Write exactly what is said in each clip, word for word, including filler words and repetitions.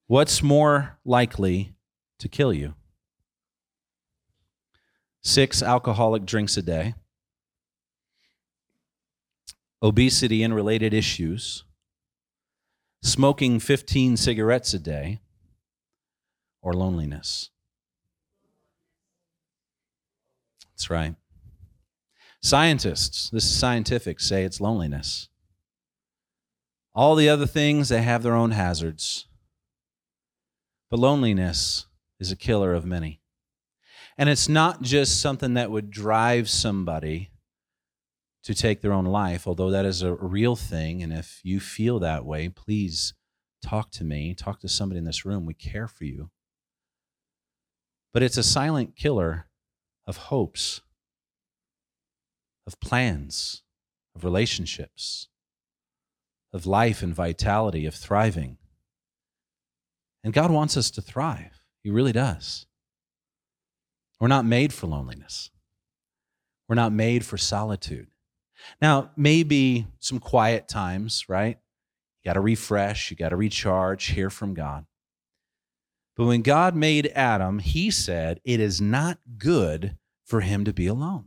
What's more likely to kill you? Six alcoholic drinks a day, obesity and related issues, smoking fifteen cigarettes a day, or loneliness? That's right. Scientists, this is scientific, say it's loneliness. All the other things, they have their own hazards. But loneliness is a killer of many. And it's not just something that would drive somebody to take their own life, although that is a real thing. And if you feel that way, please talk to me, talk to somebody in this room. We care for you. But it's a silent killer of hopes, of plans, of relationships, of life and vitality, of thriving. And God wants us to thrive. He really does. We're not made for loneliness. We're not made for solitude. Now, maybe some quiet times, right? You got to refresh, you got to recharge, hear from God. But when God made Adam, he said, it is not good for him to be alone.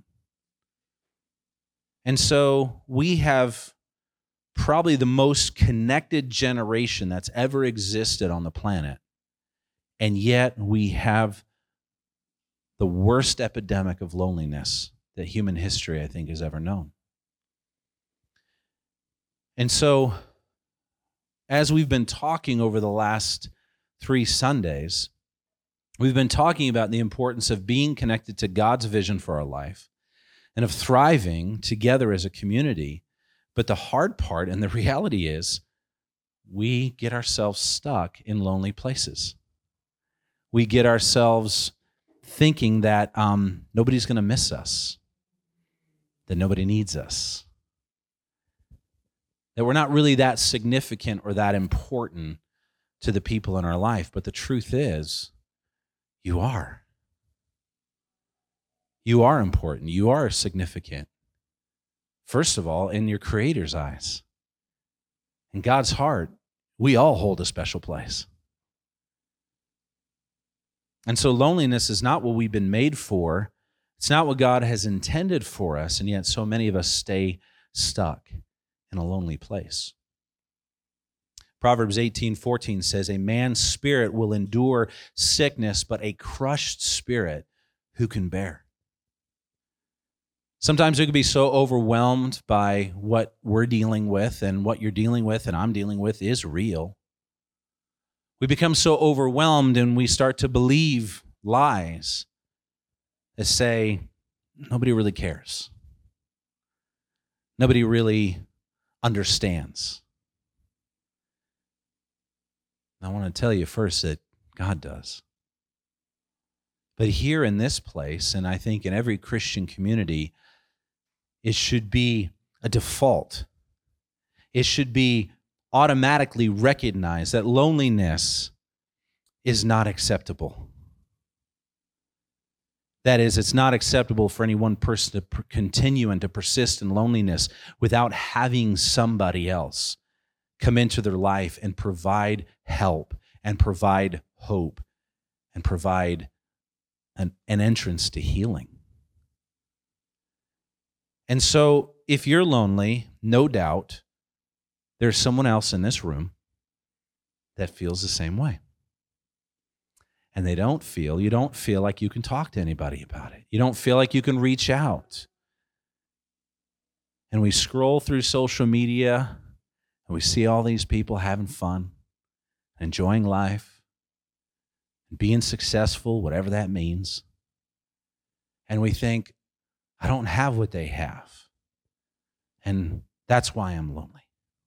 And so we have probably the most connected generation that's ever existed on the planet. And yet we have the worst epidemic of loneliness that human history, I think, has ever known. And so, as we've been talking over the last three Sundays, we've been talking about the importance of being connected to God's vision for our life and of thriving together as a community. But the hard part and the reality is we get ourselves stuck in lonely places. We get ourselves thinking that um, nobody's going to miss us, that nobody needs us, that we're not really that significant or that important to the people in our life. But the truth is, you are. You are important. You are significant. First of all, in your Creator's eyes. In God's heart, we all hold a special place. And so loneliness is not what we've been made for. It's not what God has intended for us, and yet so many of us stay stuck in a lonely place. Proverbs eighteen fourteen says, a man's spirit will endure sickness, but a crushed spirit who can bear? Sometimes we can be so overwhelmed by what we're dealing with, and what you're dealing with and I'm dealing with is real. We become so overwhelmed and we start to believe lies that say, nobody really cares. Nobody really understands. I want to tell you first that God does. But here in this place, and I think in every Christian community, it should be a default. It should be automatically recognized that loneliness is not acceptable. That is, it's not acceptable for any one person to per- continue and to persist in loneliness without having somebody else come into their life and provide help and provide hope and provide an, an entrance to healing. And so if you're lonely, no doubt there's someone else in this room that feels the same way. And they don't feel, you don't feel like you can talk to anybody about it. You don't feel like you can reach out. And we scroll through social media and we see all these people having fun, enjoying life, being successful, whatever that means. And we think, I don't have what they have. And that's why I'm lonely.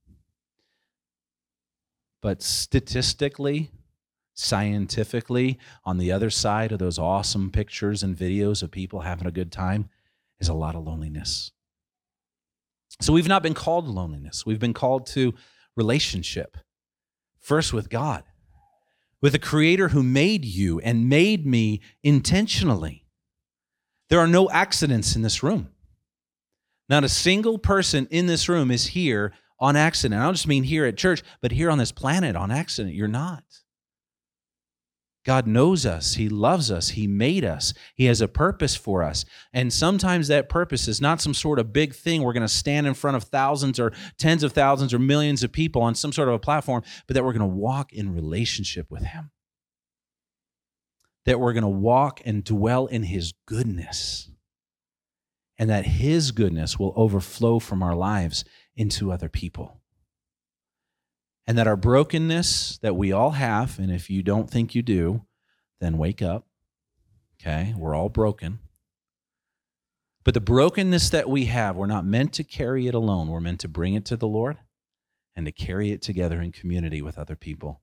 But statistically, scientifically, on the other side of those awesome pictures and videos of people having a good time is a lot of loneliness. So we've not been called to loneliness. We've been called to relationship. First with God, with the Creator who made you and made me intentionally. There are no accidents in this room. Not a single person in this room is here on accident. I don't just mean here at church, but here on this planet on accident. You're not. God knows us. He loves us. He made us. He has a purpose for us. And sometimes that purpose is not some sort of big thing. We're going to stand in front of thousands or tens of thousands or millions of people on some sort of a platform, but that we're going to walk in relationship with him. That we're going to walk and dwell in his goodness. And that his goodness will overflow from our lives into other people. And that our brokenness that we all have, and if you don't think you do, then wake up, okay? We're all broken. But the brokenness that we have, we're not meant to carry it alone. We're meant to bring it to the Lord and to carry it together in community with other people.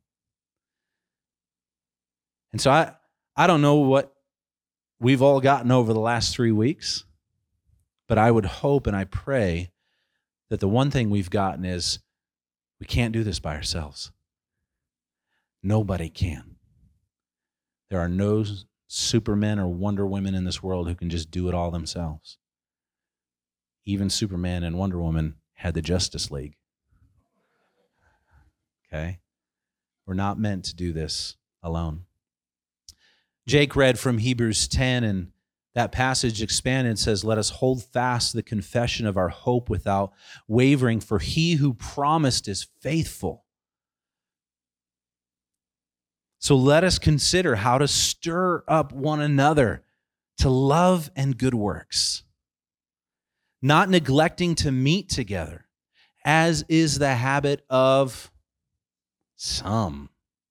And so I, I don't know what we've all gotten over the last three weeks, but I would hope and I pray that the one thing we've gotten is we can't do this by ourselves. Nobody can. There are no supermen or Wonder Women in this world who can just do it all themselves. Even Superman and Wonder Woman had the Justice League. Okay? We're not meant to do this alone. Jake read from Hebrews ten, and that passage expanded says, let us hold fast the confession of our hope without wavering, for he who promised is faithful. So let us consider how to stir up one another to love and good works, not neglecting to meet together, as is the habit of some.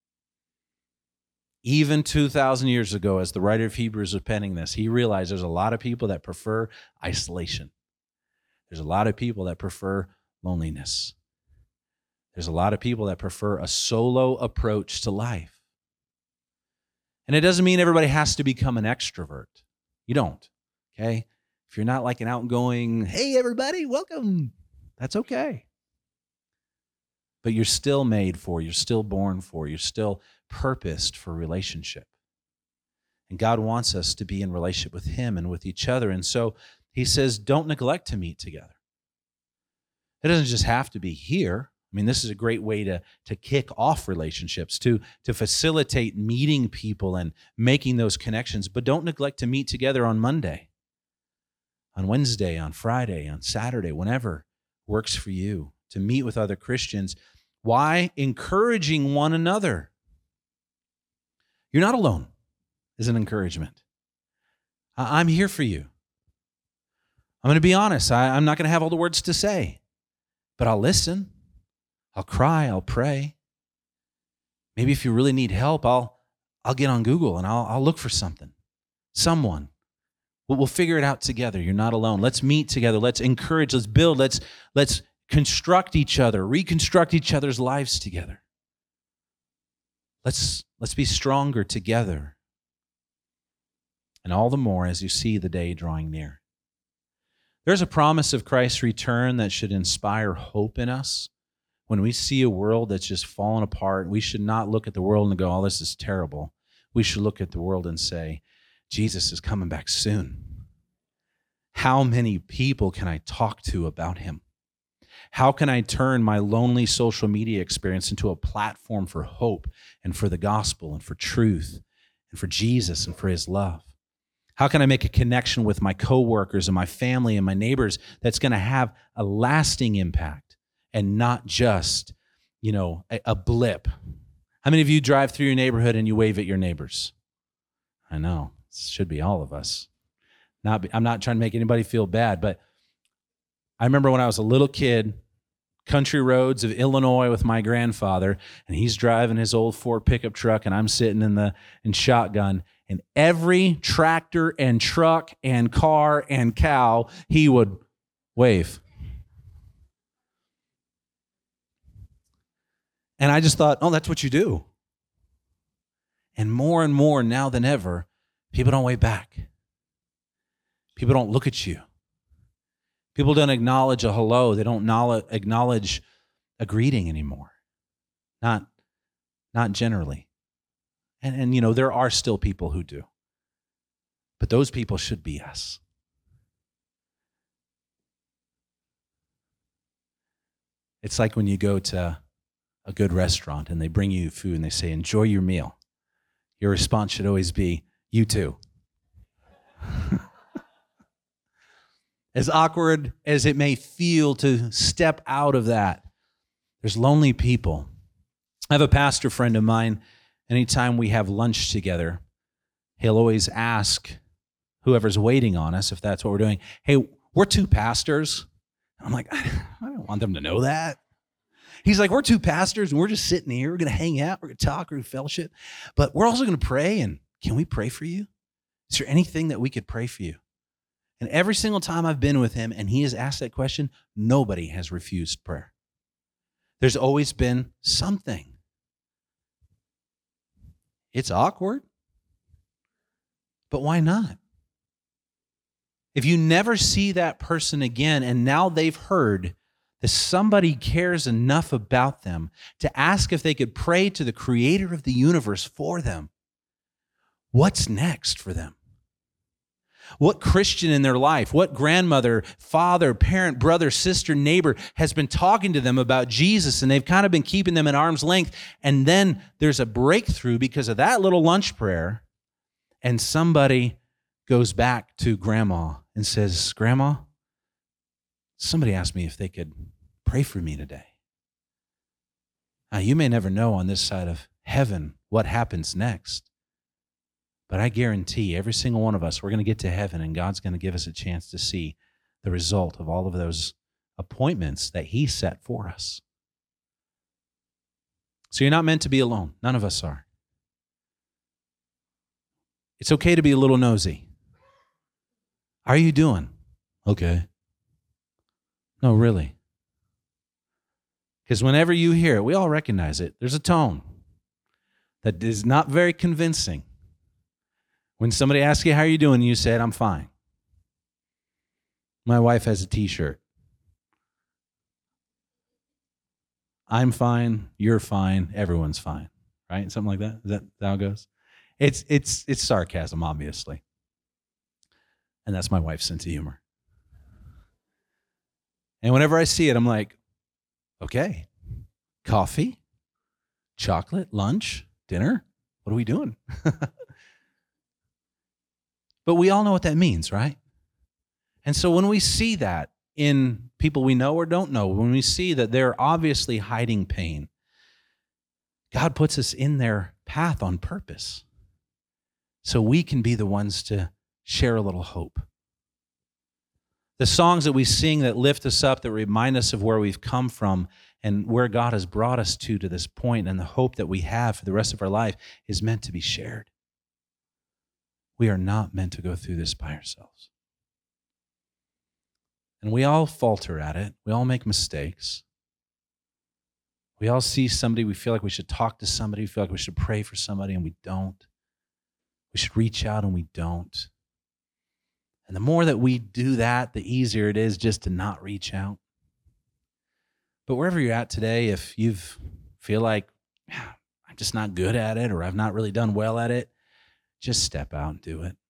Even two thousand years ago, as the writer of Hebrews was penning this, he realized there's a lot of people that prefer isolation. There's a lot of people that prefer loneliness. There's a lot of people that prefer a solo approach to life. And it doesn't mean everybody has to become an extrovert. You don't, okay? If you're not like an outgoing, hey, everybody, welcome, that's okay. But you're still made for, you're still born for, you're still purposed for relationship. And God wants us to be in relationship with him and with each other. And so he says, don't neglect to meet together. It doesn't just have to be here. I mean, this is a great way to, to kick off relationships, to, to facilitate meeting people and making those connections. But don't neglect to meet together on Monday, on Wednesday, on Friday, on Saturday, whenever works for you, to meet with other Christians. Why? Encouraging one another. You're not alone is an encouragement. I'm here for you. I'm going to be honest. I, I'm not going to have all the words to say, but I'll listen. I'll cry. I'll pray. Maybe if you really need help, I'll I'll get on Google and I'll I'll look for something, someone. We'll, we'll figure it out together. You're not alone. Let's meet together. Let's encourage. Let's build. Let's let's construct each other, reconstruct each other's lives together. Let's let's be stronger together. And all the more as you see the day drawing near. There's a promise of Christ's return that should inspire hope in us. When we see a world that's just fallen apart, we should not look at the world and go, oh, this is terrible. We should look at the world and say, Jesus is coming back soon. How many people can I talk to about him? How can I turn my lonely social media experience into a platform for hope and for the gospel and for truth and for Jesus and for his love? How can I make a connection with my coworkers and my family and my neighbors that's going to have a lasting impact and not just, you know, a, a blip? How many of you drive through your neighborhood and you wave at your neighbors? I know, it should be all of us. Not, be, I'm not trying to make anybody feel bad, but I remember when I was a little kid, country roads of Illinois with my grandfather, and he's driving his old Ford pickup truck, and I'm sitting in the in shotgun, and every tractor and truck and car and cow, he would wave. And I just thought, oh, that's what you do. And more and more now than ever, people don't wave back. People don't look at you. People don't acknowledge a hello. They don't acknowledge a greeting anymore. Not, not generally. And, and, you know, there are still people who do. But those people should be us. It's like when you go to a good restaurant and they bring you food and they say, enjoy your meal. your response should always be, you too. As awkward as it may feel to step out of that, there's lonely people. I have a pastor friend of mine, anytime we have lunch together, he'll always ask whoever's waiting on us, if that's what we're doing, hey, we're two pastors. I'm like, I don't want them to know that. He's like, we're two pastors, and we're just sitting here. We're going to hang out. We're going to talk. We're going to fellowship. But we're also going to pray, and can we pray for you? Is there anything that we could pray for you? And every single time I've been with him and he has asked that question, nobody has refused prayer. There's always been something. It's awkward, but why not? If you never see that person again and now they've heard that somebody cares enough about them to ask if they could pray to the creator of the universe for them, what's next for them? What Christian in their life, what grandmother, father, parent, brother, sister, neighbor has been talking to them about Jesus, and they've kind of been keeping them at arm's length, and then there's a breakthrough because of that little lunch prayer, and somebody goes back to grandma and says, Grandma, somebody asked me if they could pray for me today. Now, you may never know on this side of heaven what happens next. But I guarantee every single one of us, we're going to get to heaven and God's going to give us a chance to see the result of all of those appointments that he set for us. So you're not meant to be alone. None of us are. It's okay to be a little nosy. How are you doing? Okay. No, really. Because whenever you hear it, we all recognize it. There's a tone that is not very convincing. When somebody asks you, how are you doing? You said, I'm fine. My wife has a t-shirt. I'm fine, you're fine, everyone's fine, right? Something like that. Is that how it goes? It's, it's, it's sarcasm, obviously. And that's my wife's sense of humor. And whenever I see it, I'm like, okay, coffee, chocolate, lunch, dinner, what are we doing? But we all know what that means, right? And so when we see that in people we know or don't know, when we see that they're obviously hiding pain, God puts us in their path on purpose so we can be the ones to share a little hope. The songs that we sing that lift us up, that remind us of where we've come from and where God has brought us to to this point, and the hope that we have for the rest of our life is meant to be shared. We are not meant to go through this by ourselves. And we all falter at it. We all make mistakes. We all see somebody, we feel like we should talk to somebody, we feel like we should pray for somebody, and we don't. We should reach out, and we don't. And the more that we do that, the easier it is just to not reach out. But wherever you're at today, if you feel like, I'm just not good at it, or I've not really done well at it, just step out and do it.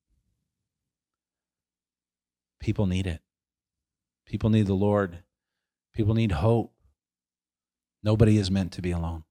People need it. People need the Lord. People need hope. Nobody is meant to be alone.